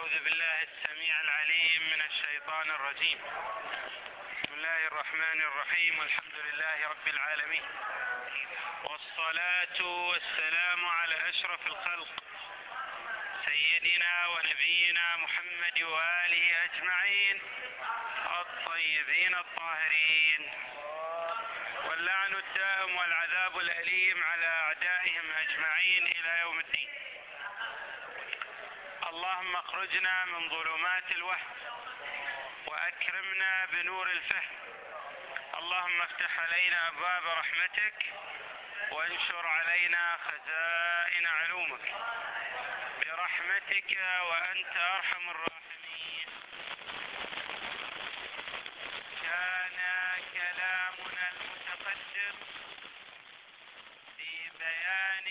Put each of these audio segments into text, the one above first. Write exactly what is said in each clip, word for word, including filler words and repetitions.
أعوذ بالله السميع العليم من الشيطان الرجيم. بسم الله الرحمن الرحيم، والحمد لله رب العالمين، والصلاة والسلام على أشرف الخلق سيدنا ونبينا محمد وآله أجمعين الطيبين الطاهرين، واللعن الدائم والعذاب الأليم على أعدائهم أجمعين إلى يوم الدين. اللهم اخرجنا من ظلمات الوهم وأكرمنا بنور الفهم. اللهم افتح علينا أبواب رحمتك وانشر علينا خزائن علومك برحمتك وأنت أرحم الراحمين. كان كلامنا المتقدم في بيان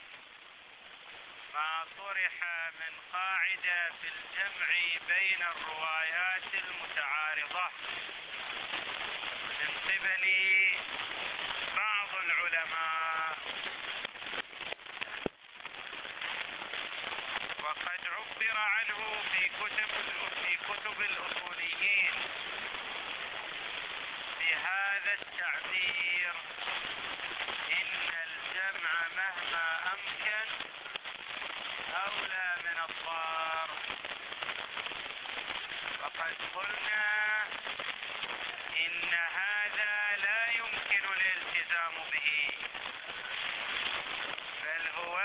ما طرح من قاعدة في الجمع بين الروايات المتعارضة من قبل بعض العلماء، وقد عبر عنه في كتب في كتب الأصوليين بهذا التعبير: إن الجمع مهما أمكن أولى من الضار. وقد قلنا إن هذا لا يمكن الالتزام به، بل هو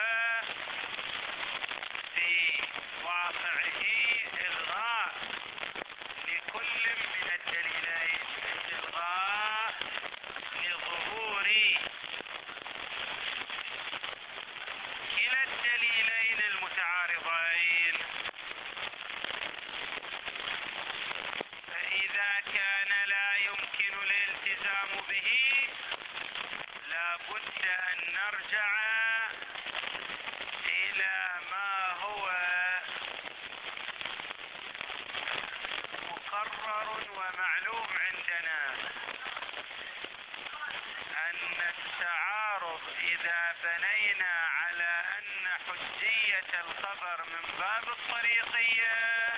في واقعه إلغاء لكل من الدليلين، إلغاء لظهور كلا الدليلين المتعارضين. فإذا كان لا يمكن الالتزام به لا بد أن نرجع إلى ما هو مقرر ومعلوم عندنا، أن التعارض إذا بنينا على أن حجية الخبر من باب الطريقية،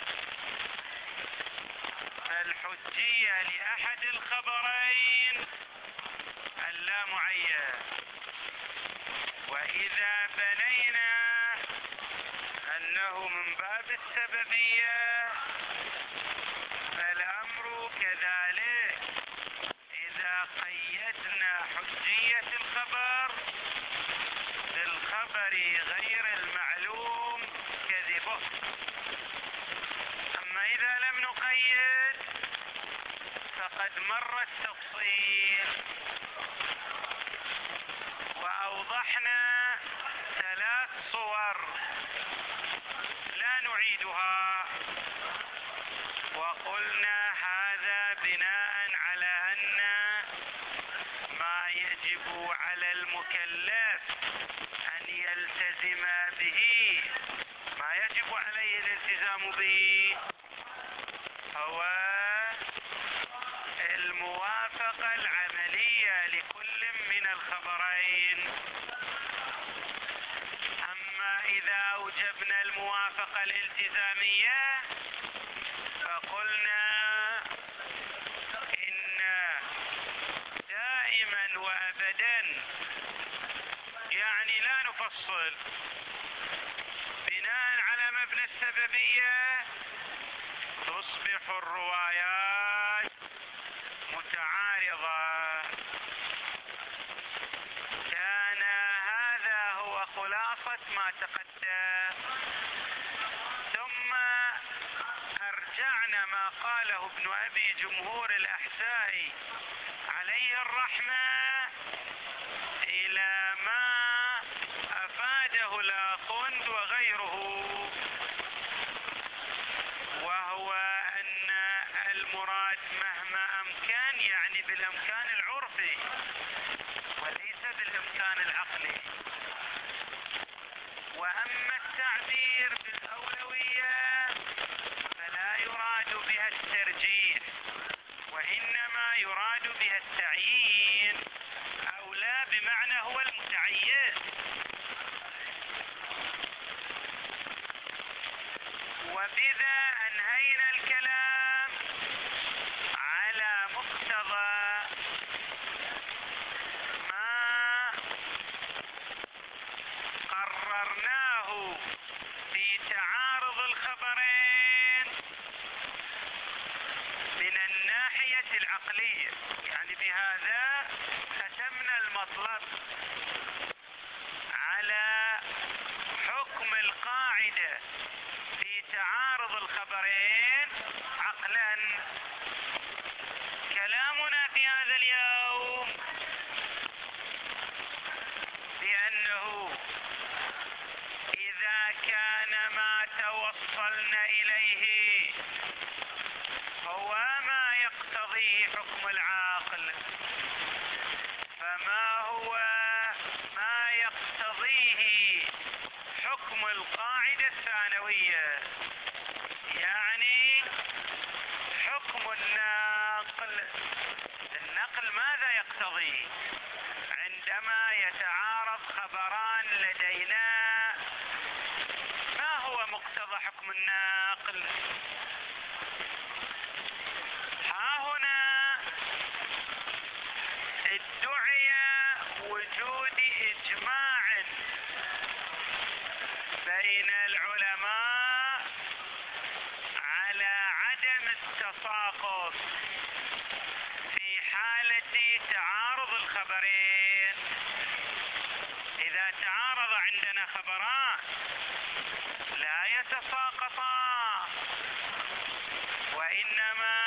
فالحجية لأحد الخبرين اللامعين، وإذا بنينا أنه من باب السببية فالأمر كذلك. إذا قيدنا حجية الخبر بالخبر غير المعلوم كذبه، أما إذا لم نقيد فقد مر التفصيل وأوضحنا ثلاث صور لا نعيدها، وقلنا هذا بناء على أن ما يجب على المكلف أن يلتزم به، ما يجب عليه الالتزام به هو الموافقة العملية لكل من الخبرين. أما إذا أوجبنا الموافقة الالتزامية فقلنا إن دائما وأبدا، يعني لا نفصل، بناء على مبنى السببية تصبح الروايات متعارضة. كان هذا هو خلاصة ما تقدم. ثم أرجعنا ما قاله ابن أبي جمهور الأحسائي عليه الرحمة إلى ما أفاده الآخوند وغيره، وهو أن المراد مهما أمكن يعني بالإمكان العرفي وليس بالإمكان العقلي. وأما التعبير بالأولوية فلا يراد بها الترجيح، وإنما يراد بها التعيين، أو وبذا أنهينا الكلام على مقتضى ما قررناه في تعارض الخبرين من الناحية العقلية. يعني بهذا ختمنا المطلب على حكم القاعدة في تعارض الخبرين عقلا. كلامنا في هذا اليوم بأنه إذا كان ما توصلنا إليه هو ما يقتضيه حكم العاقل، فما هو ما يقتضيه حكم القاعدة الثانوية؟ يعني حكم النقل. النقل ماذا يقتضي عندما يتعارض خبران لدينا؟ ما هو مقتضى حكم النقل؟ ها هنا ادعي وجود إجماع بين العلماء على عدم التساقط في حالة تعارض الخبرين. إذا تعارض عندنا خبران لا يتساقطان، وإنما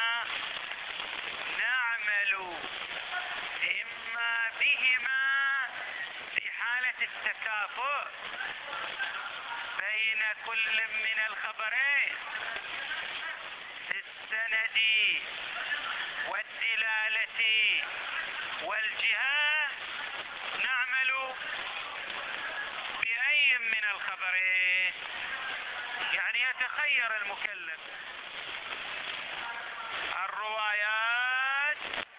نعمل إما بهما في حالة التكافؤ بين كل من الخبرين في السند والدلالة والجهة، نعمل بأي من الخبرين. يعني يتخير المكلف. الروايات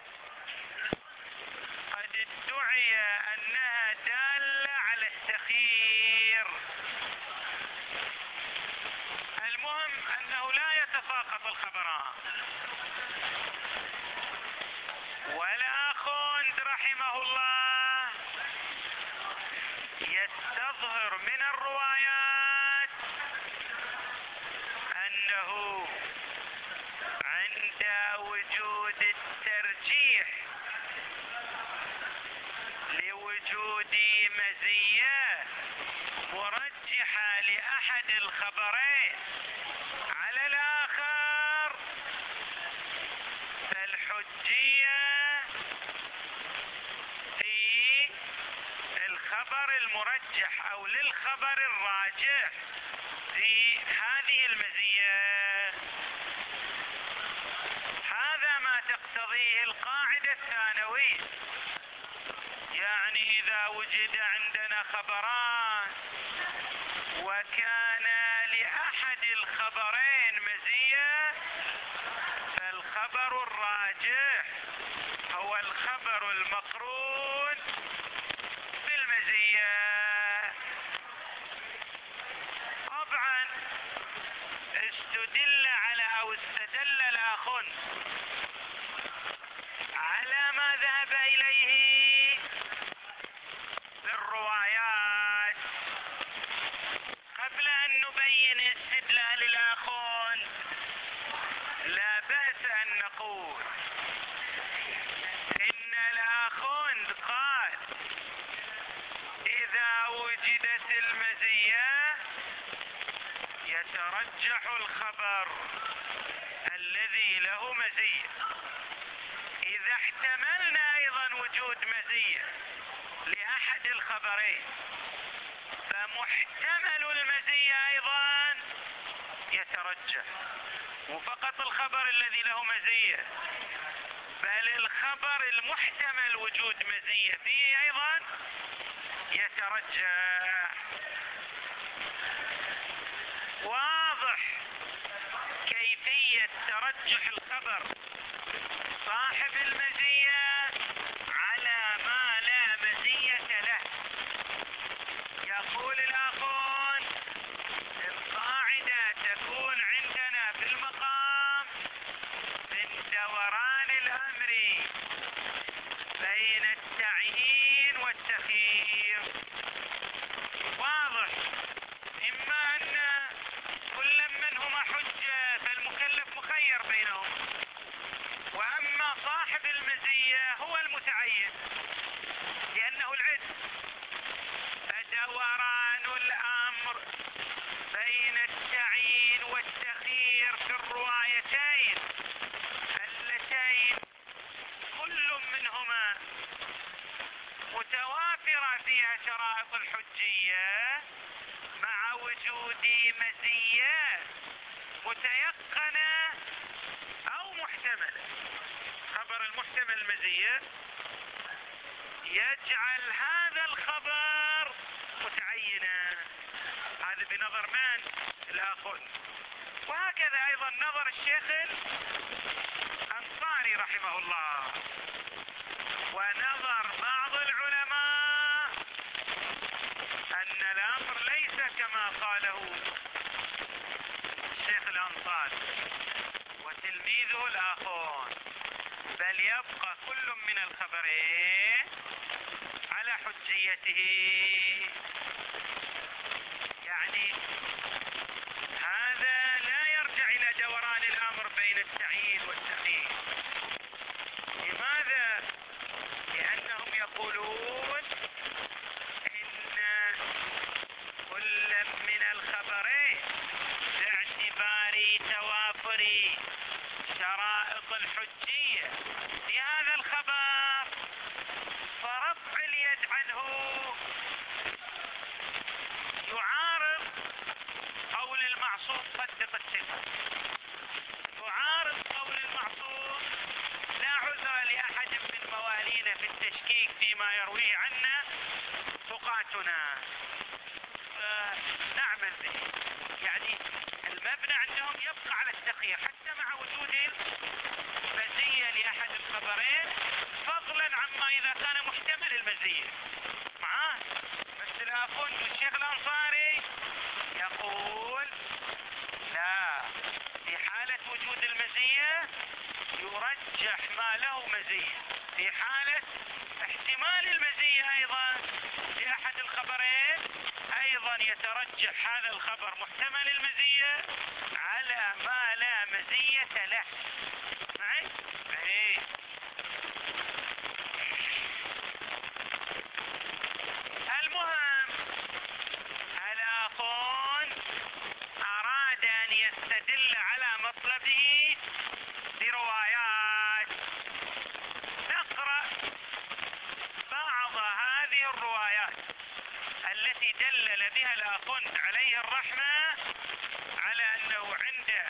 قد ادعي أنها دالة على التخيير، المهم أنه لا يتساقط الخبران. والآخوند رحمه الله يستظهر من الروايات أنه عند وجود الترجيح لوجود مزية مرجحة لأحد الخبرين على الآخر، فالحجية في الخبر المرجح أو للخبر الراجح في هذه المزية. هذا ما تقتضيه القاعدة الثانوية. يعني إذا وجد عندنا خبران وكان لأحد الخبرين مزية، فالخبر الراجح هو الخبر المقرون بالمزية. طبعا استدل على أو استدل الآخون على ما ذهب إليه بالروايات. قبل أن نبين استدلال الآخون لا بأس أن نقول إن الآخون قال إذا وجدت المزية يترجح الخبر الذي له مزية. إذا احتملنا أيضا وجود مزية لأحد الخبرين فمحتمل المزية أيضا يترجح، مو فقط الخبر الذي له مزية بل الخبر المحتمل وجود مزية فيه أيضا يترجح. واضح كيفية ترجح الخبر صاحب المزية على ما لا مزية له. يقول الآخون القاعدة تكون في المقام من دوران الأمر بين التعيين والتخيير. واضح؟ إما أن كل منهما حجة فالمكلف مخير بينهم، وأما صاحب المزية هو المتعين لأنه العدل. فدوران الأمر بين التعيين والتخيير في الروايتين اللتين كل منهما متوافرة فيها شرائط الحجية مع وجود مزية متيقنة أو محتملة. خبر المحتمل المزية يجعل هذا الخبر متعينا، هذا بنظر من؟ الآخر. وهكذا أيضا نظر الشيخ الأنصاري رحمه الله، ونظر بعض العلماء أن الأمر ليس كما قاله الشيخ الأنصاري وتلميذه الآخر، بل يبقى كل من الخبرين على حجيته. يعني هذا لا يرجع إلى دوران الأمر بين التعيين والتخيير. لماذا؟ لأنهم يقولون إن كل من الخبرين باعتبار توافر شرائط الحجية في هذا الخبر فرفع اليد عنه يعارض قول المعصوم صدق الثقة، يعارض قول المعصوم لا عذر لأحد من موالينا في التشكيك فيما يرويه عنا ثقاتنا نعمل به. يعني المبنى عندهم يبقى على التخيير حتى مع وجود مزية لأحد الخبرين، فضلا عما إذا كان محتمل المزية معاه. بس الآخر الشيخ الأنصاري يقول لا، في حالة وجود المزية يرجح ما له مزية، في حالة احتمال المزية أيضا لأحد الخبرين أيضا يترجح هذا الخبر محتمل المزية على ما لا مزية له. معي؟ ايه. المهم الآخون أراد أن يستدل على مطلبه بروايات. نقرأ بعض هذه الروايات التي دلل بها الآخون عليه الرحمة على أنه عند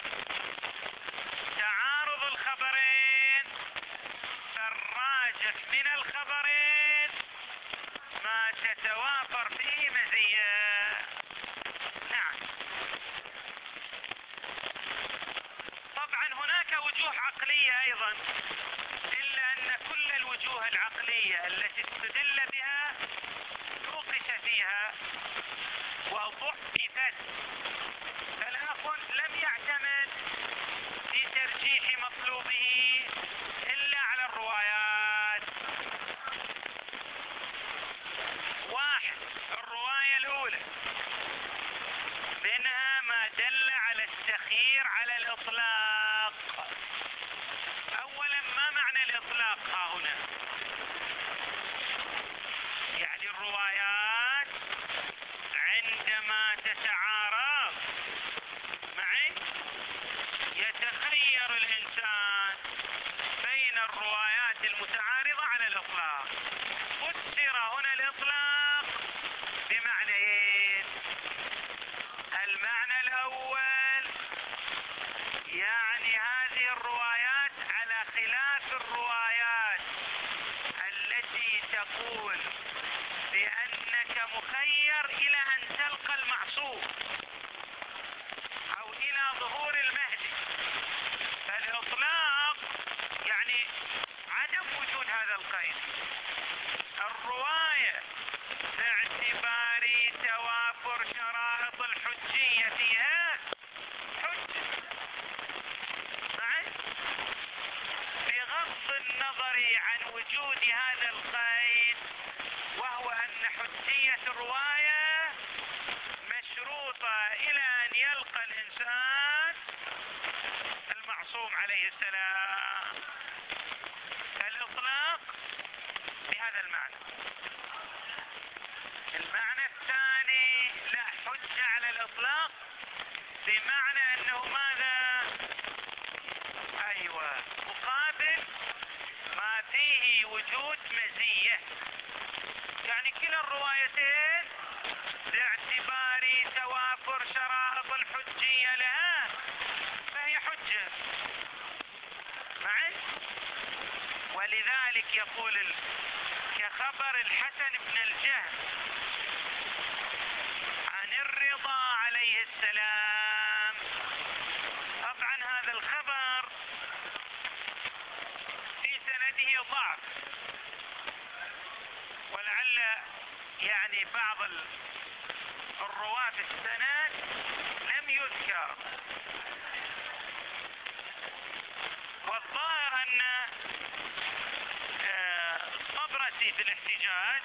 تعارض الخبرين فالراجح من الخبرين ما تتوافر فيه مزية. نعم. طبعا هناك وجوه عقلية أيضا، إلا أن كل الوجوه العقلية التي استدل بها نوقش فيها وضعفت، فالآخر لم يعتمد في ترجيح مطلوبه إلا على الروايات. واحد، الرواية الأولى منها ما دل على التخيير على الإطلاق. أولا ما معنى الإطلاق ها هنا؟ يعني الروايات عندما تتعارض معي يتخير الإنسان بين الروايات المتعارضة على الإطلاق. فسر هنا الإطلاق بمعنيين. المعنى الأول يعني هذه الروايات على خلاف الروايات التي تقول بأنك مخير إلى أن تلقى المعصوم أو إلى ظهور المهدي. فالإطلاق يعني عدم وجود هذا القيد. الرواية باعتبار توافر شرائط الحجية فيها حجة. إلى أن يلقى الإنسان المعصوم عليه السلام. الإطلاق بهذا المعنى. المعنى الثاني لا حجة على الإطلاق بمعنى أنه ماذا؟ أيوة، مقابل ما فيه وجود مزية. يعني كلا الروايتين باعتبار توافر شرائط الحجية لها فهي حجة معي. ولذلك يقول ال... كخبر الحسن بن الجهم عن الرضا عليه السلام. طبعا هذا الخبر في سنده ضعف، ولعل يعني بعض الرواة في السند لم يذكر. والظاهر أن الطبرسي في الاحتجاج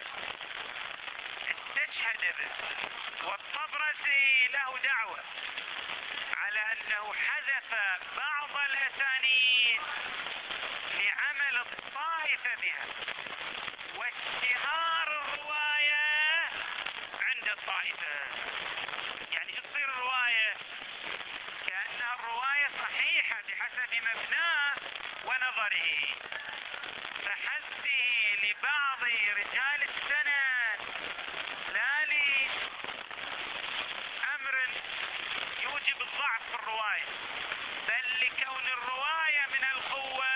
استشهد به، والطبرسي له دعوة على أنه حذف بعض الأسانيد لعمل الطائفة بها واشتهار الرواية عند الطائفة. يعني تصير الرواية كأنها الرواية صحيحة بحسب مبناه ونظره، فحذفه لبعض رجال السند لا لأمر يوجب الضعف في الرواية، بل لكون الرواية من القوة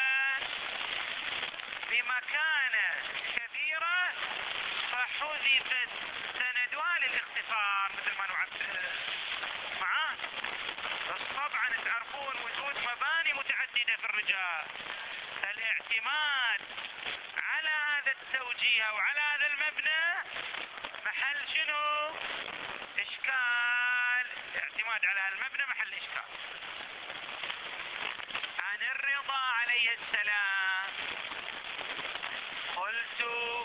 بمكانة كبيرة فحذفت سندها للاختصار مثل ما نعبر معاه. بس طبعا تعرفون وجود مباني متعددة في الرجال، فالاعتماد على هذا التوجيه او على هذا المبنى محل شنو؟ اشكال. الاعتماد على المبنى محل اشكال. عن الرضا عليه السلام قلت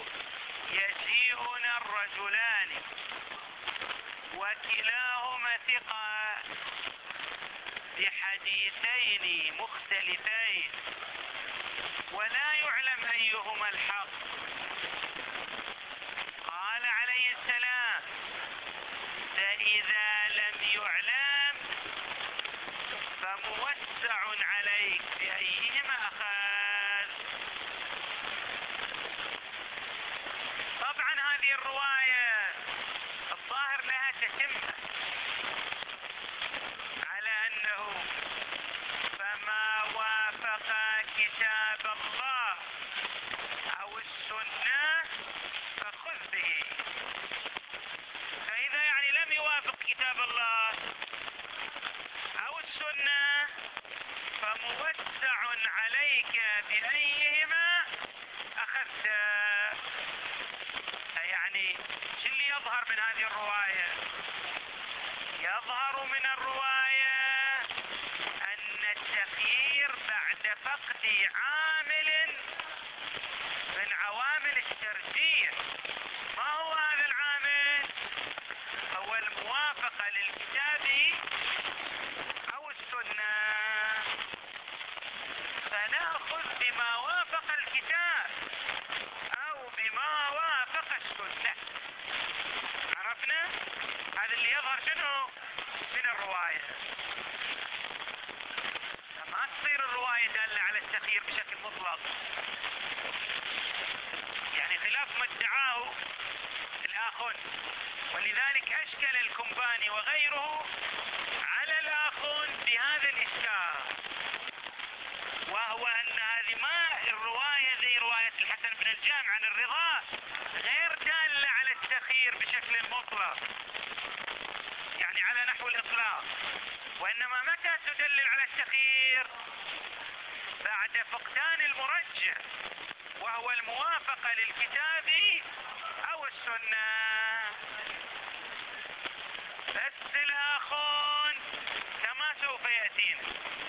يجيئنا الرجلان وكلاهما ثقة بحديثين مختلفين ولا يعلم أيهما الحق. قال عليه السلام فإذا لم يعلم فموسع عليك بأيهما أخذ. طبعا هذه الرواية الظاهر لها تتمة على أنه فما وافق كتاب الله أو السنة فخذ به. فإذا يعني لم يوافق كتاب الله أو السنة فموسع عليك بأيهما أخذت. يعني شو اللي يظهر من هذه الرواية؟ يظهر من الرواية أن التخيير بعد فقد عامل من عوامل الترجيح. ما هو هذا العامل؟ هو الموافقة للكتاب أو السنة، فنأخذ بما وافق الكتاب أو بما وافق السنة. عرفنا؟ هذا اللي يظهر شنو من الرواية. ما تصير الرواية دالة على التخيير بشكل مطلق، يعني خلاف ما ادعاه الآخون. ولذلك أشكل الكمباني وغيره على الآخون بهذا الإشكال، وهو أن هذه ما الرواية زي رواية الحسن بن الجهم عن الرضا غير دالة على التخيير بشكل مطلق، يعني على نحو الإطلاق. وإنما متى تدلل على التخيير؟ بعد فقدان المرجح وهو الموافقة للكتاب أو السنة. بس الآخون كما سوف يأتينا،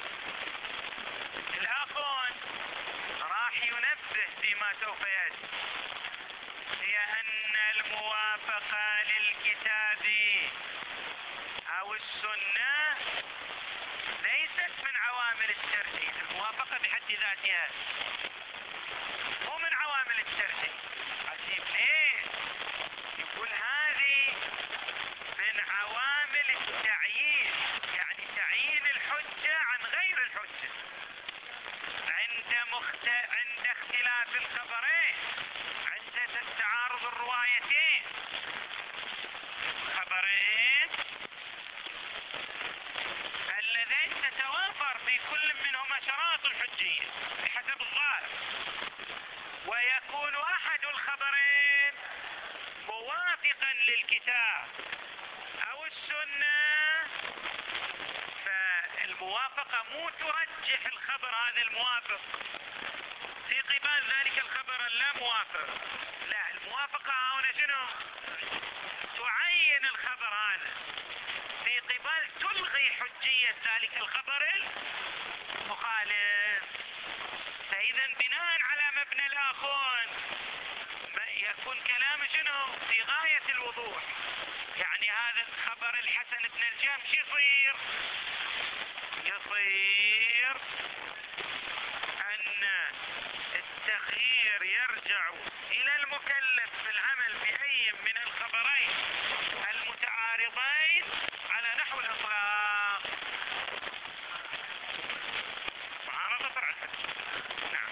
الآخون راح ينبه بما سوف يأتي، هي أن الموافقة للكتاب أو السنة السنة ليست من عوامل الترجيح. الموافقة بحد ذاتها مو من عوامل الترجيح. عجيب ليه؟ يقول هذه من عوامل التعيين، يعني تعيين الحجة عن غير الحجة عند مخت... عند اختلاف الخبرين، عند تعارض الروايتين. خبرين اللذين تتوافر في كل منهما شرائط الحجية بحسب الظاهر، ويكون أحد الخبرين موافقا للكتاب أو السنة، فالموافقة مو ترجح الخبر هذا الموافق في قبال ذلك الخبر اللا موافق، لا، الموافقة هنا شنو؟ تعين الخبر هذا في قبال تلغي حجية ذلك الخبر المخالف. فإذا بناء على مبنى الآخر يكون كلام شنو؟ في غاية الوضوح. يعني هذا الخبر الحسن بن الجهم شو يصير؟ يصير أن التخيير يرجع إلى المكلف في العمل بأي من الخبرين المتعارضين على نحو الإطلاق. معارضة فرعة. نعم.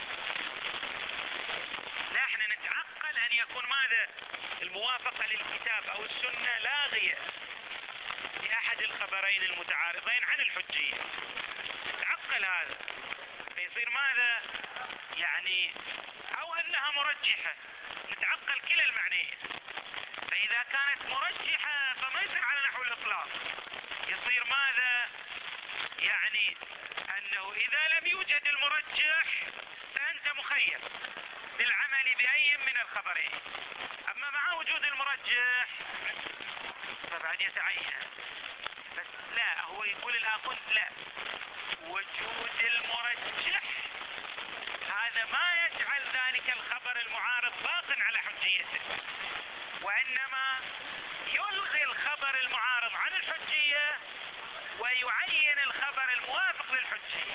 لا، احنا نتعقل أن يكون ماذا؟ الموافقة للكتاب أو السنة لاغية لأحد الخبرين المتعارضين عن الحجية. نتعقل هذا، فيصير ماذا؟ يعني أو أنها مرجحة، نتعقل كلا المعنيين. فإذا كانت مرجحة فما يصير على نحو الإطلاق، يصير ماذا؟ يعني أنه إذا لم يوجد المرجح فأنت مخير بالعمل بأي من الخبرين، أما مع وجود المرجح فبعد يتعين. بس لا، هو يقول الآخر لا، وجود المرجح هذا ما يجعل ذلك الخبر المعارض باق على حجيته، وإنما يلغي الخبر المعارض عن الحجية ويعين الخبر الموافق للحجية.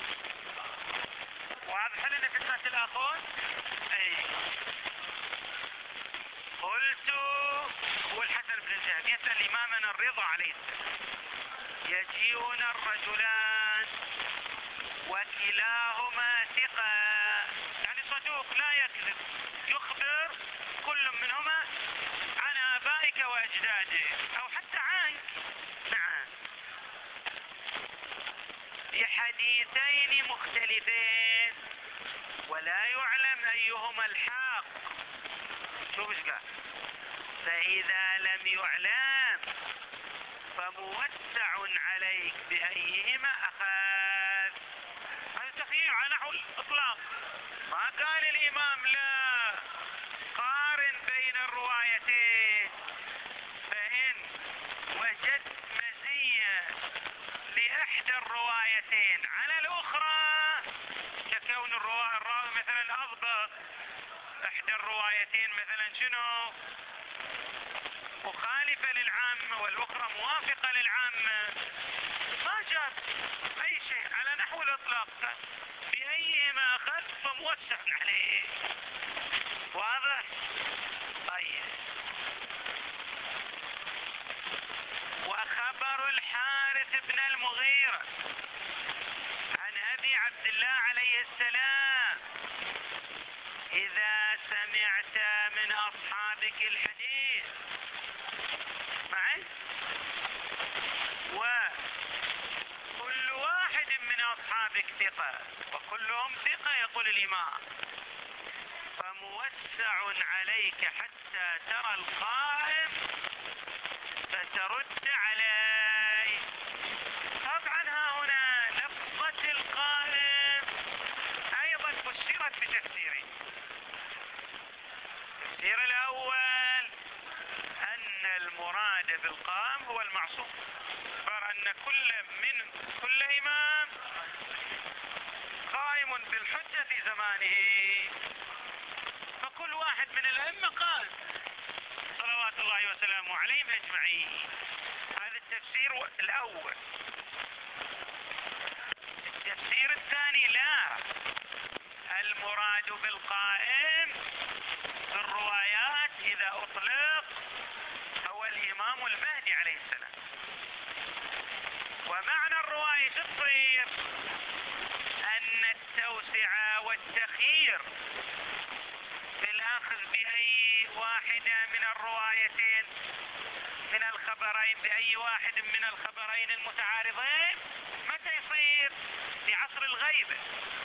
واضح لنا فكرة الآخر؟ أي. قلت هو الحسن بن الجهم يسأل إمامنا الرضا عليه السلام: يجيئون الرجلان وكلاهما ثقة، يعني صدوق لا يكذب، يخبر كل منهما عن آبائك وأجدادك أو حتى عنك. نعم. بحديثين مختلفين ولا يعلم أيهما الحق. شوف ايش قال: فإذا لم يعلم فموسع عليك بأيهما أخذ. هذا تخيير على نحو الإطلاق. ما قال الإمام لا، قارن بين الروايتين، فإن وجدت مزية لإحدى الروايتين على الأخرى، ككون الراوي مثلا أضبط، إحدى الروايتين مثلا شنو؟ مخالفة للعامة والأخرى موافقة للعامة، ما جاب أي شيء على نحو الإطلاق، بأيهما أخذ فموسع عليه. واضح؟ طيب. وخبر الحارث بن المغيرة عن أبي عبد الله عليه السلام: إذا سمعت من أصحابك الحديث معي، وكل واحد من أصحابك ثقة وكلهم ثقة، يقول الإمام، فموسع عليك حتى ترى القائم فترد عليه. طبعا ها هنا لفظة القائم أيضا فسرت بتفسيرين. التفسير الأول أن المراد بالقائم هو المعصوم، أخبر أن كل من كل إمام قائم بالحجة في زمانه، فكل واحد من الأئمة قائم صلوات الله وسلامه عليهم أجمعين. هذا التفسير التفسير الأول. التفسير الثاني لا، المراد بالقائم في الروايات إذا أطلق هو الإمام المهدي عليه السلام. ومعنى الرواية تصير أن التوسعة والتخيير في الأخذ بأي واحدة من الروايتين من الخبرين، بأي واحد من الخبرين المتعارضين، متى يصير؟ في عصر الغيبة.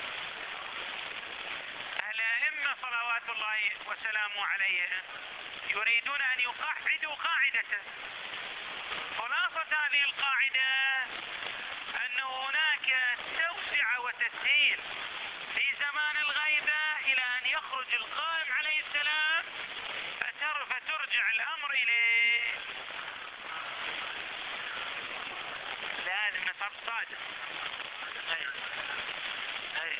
الأئمة صلوات الله وسلامه عليه يريدون أن يقعدوا قاعدة. خلاصة هذه القاعدة أن هناك توسعة وتسهيل في زمان الغيبة إلى أن يخرج القائم عليه السلام فترجع الأمر إليه. لازم نصب صادق. أي. أي.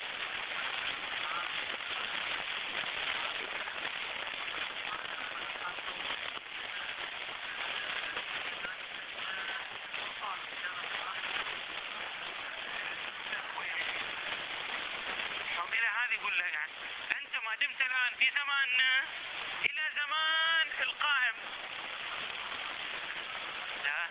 يقول لك يعني أنت ما دمت الآن في زماننا إلى زمان القائم، لا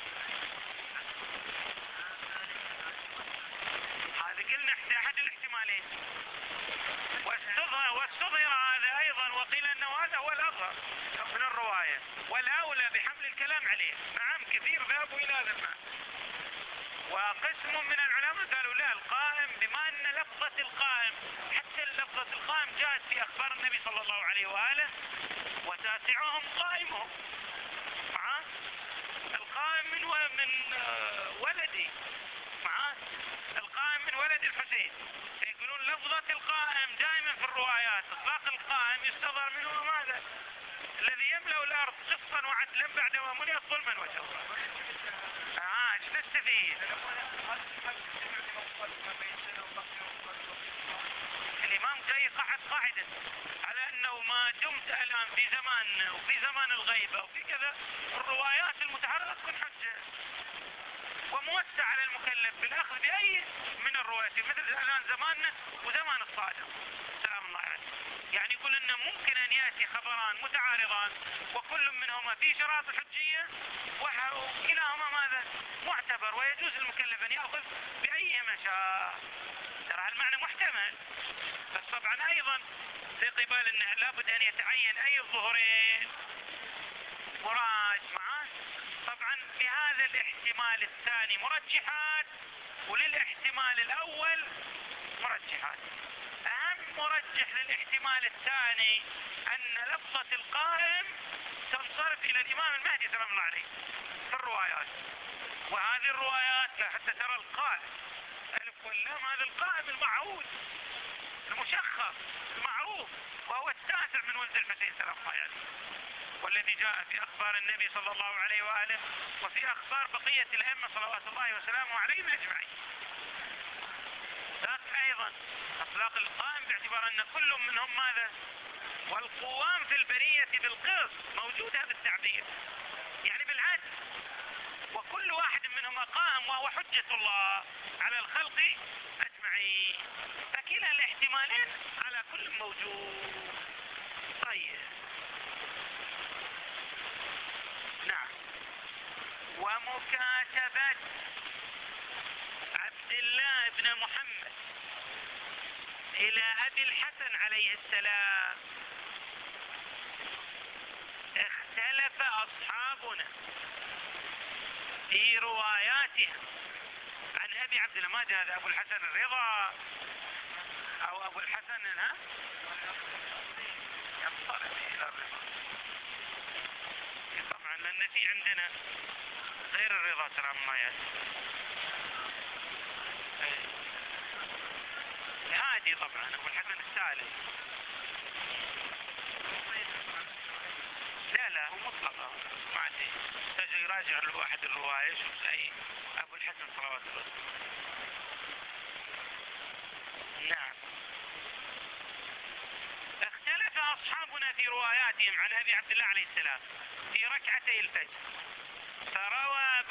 هذا قلنا أحد الاحتمالين. واستظهر واستظهر هذا أيضا، وقيل أنه هذا هو الأظهر من الرواية والأولى بحمل الكلام عليه. نعم كثير ذهبوا إلى هذا المعنى، وقسم من العلماء قالوا لا، القائم بما أن لفظة القائم حتى لفظة القائم جاءت في أخبار النبي صلى الله عليه وآله وتاسعهم قائمهم. معاه القائم من من ولدي، معاه القائم من ولد الحسين. يقولون لفظة القائم دائما في الروايات، إطلاق القائم يستظهر منه ماذا؟ الذي يملأ الأرض قسطا وعدلا بعدما ملئت ظلما وجورا. اه ايش نستفيد؟ الإمام جاي قاعد قاعدة على أنه ما دمت الآن في زمان وفي زمان الغيبة وفي كذا، الروايات المتعارضة تكون حجة، وموسع على المكلف بالأخذ بأي من الروايات، مثل الآن زماننا وزمان الصادق سلام الله عليه. يعني يقول أنه ممكن أن يأتي خبران متعارضان وكل منهما في شرائط الحجية وكلاهما ماذا؟ معتبر، ويجوز المكلف أن يأخذ بأيهما شاء. ترى المعنى محتمل، بس طبعا أيضا في قبال أنه لابد أن يتعين أي الظهرين مراد معاه. طبعا لهذا الاحتمال الثاني مرجحات، وللاحتمال الأول مرجحات. أهم مرجح للاحتمال الثاني أن لفظة القائم تنصرف إلى الإمام المهدي سلام الله عليه في الروايات. وهذه الروايات حتى ترى القائم ألف واللام، هذا القائم المعهود المشخص المعروف، وهو التاسع من ولد الحسين سلام الله عليه، والذي جاء في أخبار النبي صلى الله عليه وآله وفي أخبار بقية الأئمة صلوات الله وسلامه عليهم أجمعين. ذاك أيضا أطلاق القائم باعتبار أن كل منهم ماذا؟ والقوام في البرية بالقسط، موجود هذا التعبير يعني بالعدل، وكل واحد منهم قائم وهو حجة الله على الخلق أجمعين. فكلا الاحتمالين على كل موجود. طيب نعم. ومكاتبة عبد الله بن محمد إلى أبي الحسن عليه السلام، اختلف أصحابنا في رواياتها عن أبي عبد الله. ما هذا أبو الحسن الرضا أو أبو الحسن ها ينصرف إلى الرضا؟ طبعا لأن في عندنا غير الرضا سلام الله عليه. الهادي طبعا أبو الحسن الثالث. لا لا هو مطلقة ما عندي، تجي يراجع الواحد الرواية شوف أي أبو الحسن صلوات الله. نعم. اختلف أصحابنا في رواياتهم عن أبي عبد الله عليه السلام في ركعتي الفجر، فروى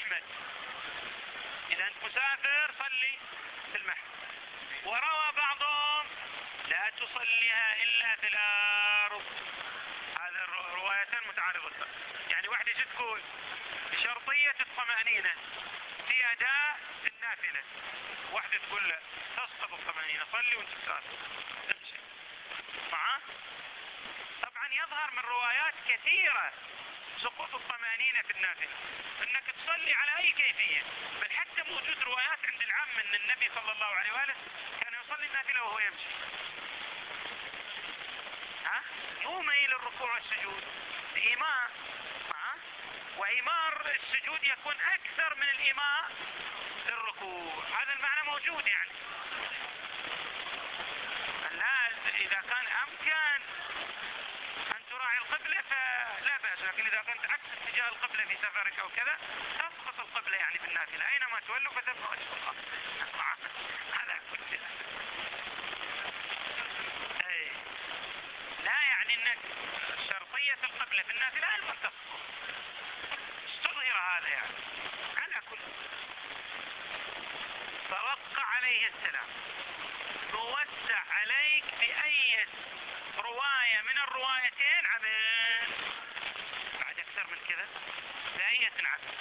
محمد. إذا أنت مسافر صلي في المحل. وروى بعضهم لا تصليها إلا في الأرض. هذا روايتان متعارضتان. يعني واحدة شو تقول؟ شرطية الطمأنينة في أداء النافلة. واحدة تقول لا تسقط الطمأنينة، صلي وانت مسافر امشي معاه. طبعا يظهر من روايات كثيرة سقوط الطمأنينة في النافلة، انك تصلي على اي كيفية. بل حتى موجود روايات عند العام ان النبي صلى الله عليه وآله كان يصلي النافلة وهو يمشي. ها؟ مو ميل الركوع والسجود، إيماء. ها؟ وإيمار السجود يكون أكثر من الإيماء للركوع. هذا المعنى موجود يعني. لا، إذا كان أمكن أن تراعي القبلة فلا بأس، لكن إذا كنت عكس اتجاه القبلة في سفرك أو كذا تسقط القبلة يعني بالنافلة، أينما تولوا فثم وجه الله. هذا كله. أي لا يعني أنك شرطية القبلة في النافلة أن تسقط، استظهر هذا يعني على كل. فوقع عليه السلام موسع عليك بأي رواية من الروايتين عبد، بعد أكثر من كذا بأية عبد.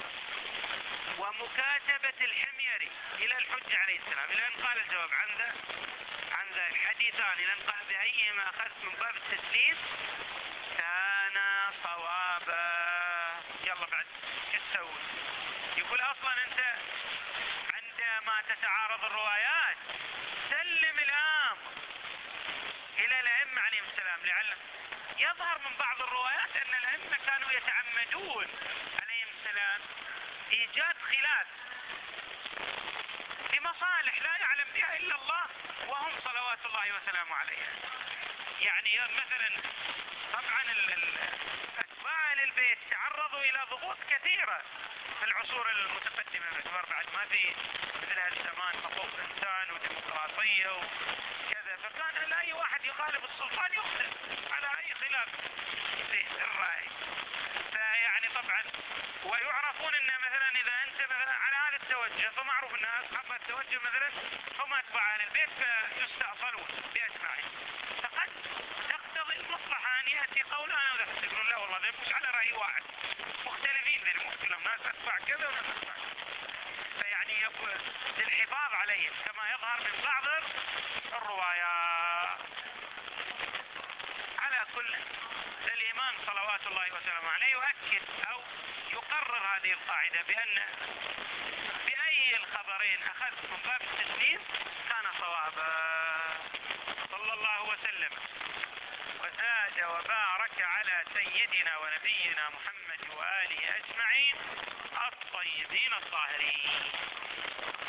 ومكاتبة الحميري إلى الحج عليه السلام إلى أن قال الجواب عن ذا عن ذا الحديثان إلى أن قال بأيهما أخذت من باب التسليم كان صوابا. يلا بعد ايش تسوي؟ يقول أصلا أنت عندما تتعارض الروايات سلم الأمر إلى الأئمة عليهم السلام. لعل يظهر من بعض الروايات أن الأئمة كانوا يتعمدون عليهم السلام إيجاد خلاف لمصالح لا يعلم بها إلا الله وهم صلوات الله وسلامه عليه. يعني مثلا طبعا أتباع للبيت تعرضوا إلى ضغوط كثيرة في العصور المتقدمة، باعتبار بعد ما في مثل هالزمان حقوق إنسان وديمقراطية وكذا، فكان لا أي واحد يخالف السلطان يقتل على أي خلاف في الرأي. فيعني طبعا ويعرفون أن مثلا إذا أنت مثلا على هذا التوجه فمعروف أن أصحاب التوجه مثلا هم أتباع أهل البيت فيستأصلون بأجمعهم. فقد تقتضي المصلحة أن يأتي قولنا وذا يقولون لا والله ذا مش على رأي واحد، مختلفين ذي المختلف، ناس أتباع كذا وناس أتباع كذا. فيعني يكون للحفاظ عليهم كما يظهر من بعض الروايات. على كل الإمام صلوات الله وسلامه عليه يؤكد أو يقرر هذه القاعدة بأن بأي الخبرين أخذت من باب التسليم كان صوابا. صلى الله وسلم وزاد وبارك على سيدنا ونبينا محمد وآله أجمعين الطيبين الطاهرين.